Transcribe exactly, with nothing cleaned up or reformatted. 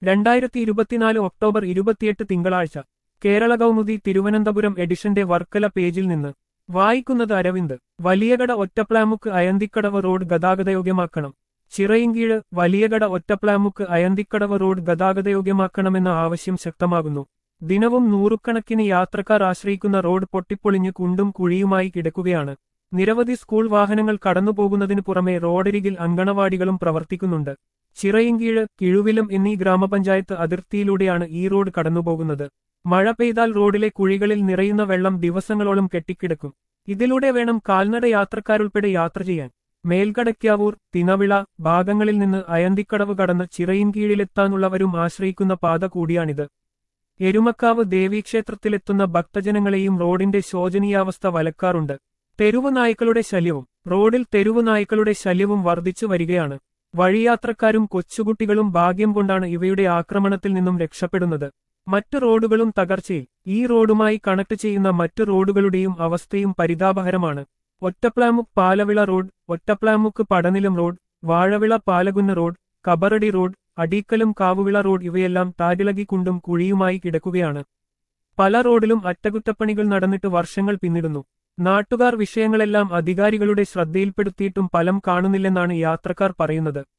രണ്ടായിരത്തി ഇരുപത്തിനാല് ഒക്ടോബർ ഇരുപത്തിയെട്ട് തിങ്കളാഴ്ച കേരള കൗമുദി തിരുവനന്തപുരം എഡിഷന്റെ വർക്കല പേജിൽ നിന്ന് വായിക്കുന്നത് അരവിന്ദ്. വലിയകട ഒറ്റപ്ലാമുക്ക് അയന്തിക്കടവ് റോഡ് ഗതാഗതയോഗ്യമാക്കണം. ചിറയിൻകീഴ് വലിയകട ഒറ്റപ്ലാമുക്ക് അയന്തിക്കടവ് റോഡ് ഗതാഗതയോഗ്യമാക്കണമെന്ന ആവശ്യം ശക്തമാകുന്നു. ദിനവും നൂറുകണക്കിന് യാത്രക്കാർ ആശ്രയിക്കുന്ന റോഡ് പൊട്ടിപ്പൊളിഞ്ഞ് കുണ്ടും കുഴിയുമായി കിടക്കുകയാണ്. നിരവധി സ്കൂൾ വാഹനങ്ങൾ കടന്നുപോകുന്നതിനു പുറമെ റോഡരികിൽ അങ്കണവാടികളും പ്രവർത്തിക്കുന്നുണ്ട്. ചിറയിൻകീഴ്, കിഴുവിലം എന്നീ ഗ്രാമപഞ്ചായത്ത് അതിർത്തിയിലൂടെയാണ് ഈ റോഡ് കടന്നുപോകുന്നത്. മഴ പെയ്താൽ റോഡിലെ കുഴികളിൽ നിറയുന്ന വെള്ളം ദിവസങ്ങളോളം കെട്ടിക്കിടക്കും. ഇതിലൂടെ വേണം കാൽനട യാത്രക്കാരുൾപ്പെടെ യാത്ര ചെയ്യാൻ. മേൽകടയ്ക്കാവൂർ, തിനവിള ഭാഗങ്ങളിൽ നിന്ന് അയന്തിക്കടവ് കടന്ന് ചിറയിൻകീഴിലെത്താനുള്ളവരും ആശ്രയിക്കുന്ന പാത കൂടിയാണിത്. എരുമക്കാവ് ദേവീക്ഷേത്രത്തിലെത്തുന്ന ഭക്തജനങ്ങളെയും റോഡിന്റെ ശോചനീയാവസ്ഥ വലക്കാറുണ്ട്. തെരുവു നായ്ക്കളുടെ ശല്യവും റോഡിൽ തെരുവു നായ്ക്കളുടെ ശല്യവും വർദ്ധിച്ചു വരികയാണ്. വഴിയാത്രക്കാരും കൊച്ചുകുട്ടികളും ഭാഗ്യം കൊണ്ടാണ് ഇവയുടെ ആക്രമണത്തിൽ നിന്നും രക്ഷപ്പെടുന്നത്. മറ്റു റോഡുകളും തകർച്ചയിൽ. ഈ റോഡുമായി കണക്ട് ചെയ്യുന്ന മറ്റു റോഡുകളുടെയും അവസ്ഥയും പരിതാപകരമാണ്. Ottaplamukku Palavila road, Ottaplamukku Padanilam road, Vazhavila Palakunnu road, Kabaradi road, അടീക്കലും കാവുവിള റോഡ് ഇവയെല്ലാം താരിളകിക്കുണ്ടും കുഴിയുമായി കിടക്കുകയാണ്. പല റോഡിലും അറ്റകുറ്റപ്പണികൾ നടന്നിട്ട് വർഷങ്ങൾ പിന്നിടുന്നു. നാട്ടുകാർ വിഷയങ്ങളെല്ലാം അധികാരികളുടെ ശ്രദ്ധയിൽപ്പെടുത്തിയിട്ടും ഫലം കാണുന്നില്ലെന്നാണ് യാത്രക്കാർ പറയുന്നത്.